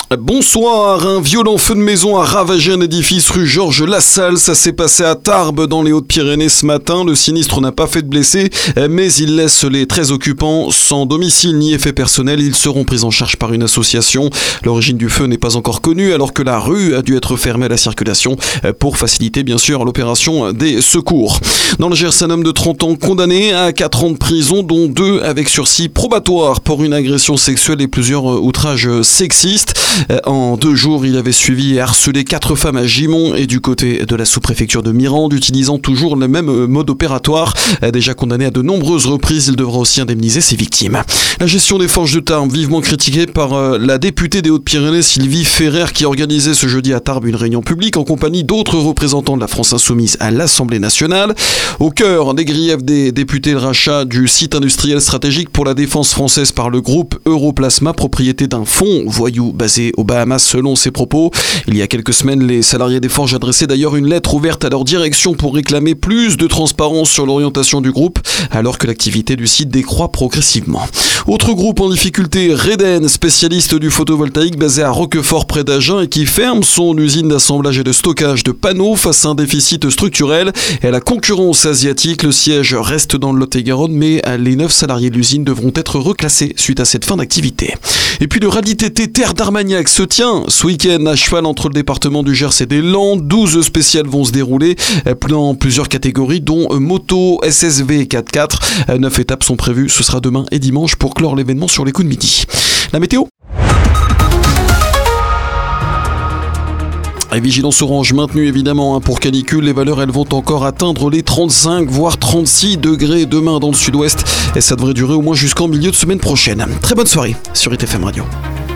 Bonsoir, un violent feu de maison a ravagé un édifice rue Georges Lassalle. Ça s'est passé à Tarbes dans les Hautes-Pyrénées ce matin. Le sinistre n'a pas fait de blessés, mais il laisse les 13 occupants sans domicile ni effet personnel. Ils seront pris en charge par une association. L'origine du feu n'est pas encore connue alors que la rue a dû être fermée à la circulation pour faciliter bien sûr l'opération des secours. Dans le Gers, un homme de 30 ans condamné à 4 ans de prison, dont 2 avec sursis probatoire pour une agression sexuelle et plusieurs outrages sexistes. En 2 jours, il avait suivi et harcelé 4 femmes à Gimont et du côté de la sous-préfecture de Mirande, utilisant toujours le même mode opératoire. Déjà condamné à de nombreuses reprises, il devra aussi indemniser ses victimes. La gestion des forges de Tarbes, vivement critiquée par la députée des Hautes-Pyrénées, Sylvie Ferrer, qui organisait ce jeudi à Tarbes une réunion publique en compagnie d'autres représentants de la France Insoumise à l'Assemblée nationale. Au cœur des griefs des députés, le rachat du site industriel stratégique pour la défense française par le groupe Europlasma, propriété d'un fonds voyou basé aux Bahamas selon ses propos. Il y a quelques semaines, les salariés des forges adressaient d'ailleurs une lettre ouverte à leur direction pour réclamer plus de transparence sur l'orientation du groupe, alors que l'activité du site décroît progressivement. Autre groupe en difficulté, Reden, spécialiste du photovoltaïque basé à Roquefort près d'Agen et qui ferme son usine d'assemblage et de stockage de panneaux face à un déficit structurel et à la concurrence asiatique. Le siège reste dans le Lot-et-Garonne, mais les 9 salariés de l'usine devront être reclassés suite à cette fin d'activité. Et puis le rallye TT Terre d'Armagnac se tient ce week-end à cheval entre le département du Gers et des Landes. 12 spéciales vont se dérouler dans plusieurs catégories, dont moto, SSV et 4x4. 9 étapes sont prévues, ce sera demain et dimanche pour clore l'événement sur les coups de midi. La météo ? Et vigilance orange maintenue évidemment pour canicule. Les valeurs elles vont encore atteindre les 35 voire 36 degrés demain dans le sud-ouest et ça devrait durer au moins jusqu'en milieu de semaine prochaine. Très bonne soirée sur ITFM Radio.